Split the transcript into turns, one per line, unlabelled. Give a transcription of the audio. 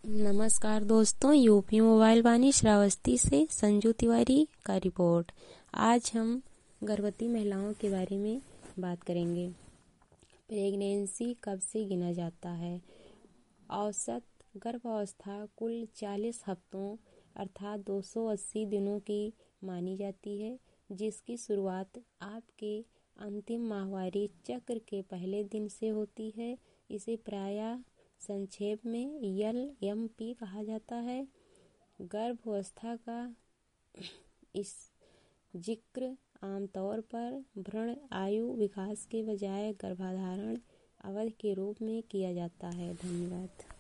नमस्कार दोस्तों, UP mobile वाणी श्रावस्ती से संजू तिवारी का रिपोर्ट। आज हम गर्भवती महिलाओं के बारे में बात करेंगे। प्रेगनेंसी कब से गिना जाता है? औसत गर्भावस्था कुल 40 हफ्तों अर्थात 280 दिनों की मानी जाती है, जिसकी शुरुआत आपके अंतिम माहवारी चक्र के पहले दिन से होती है। इसे प्रायः संक्षेप में LMP कहा जाता है। गर्भावस्था का इस जिक्र आमतौर पर भ्रूण आयु विकास के बजाय गर्भधारण अवधि के रूप में किया जाता है। धन्यवाद।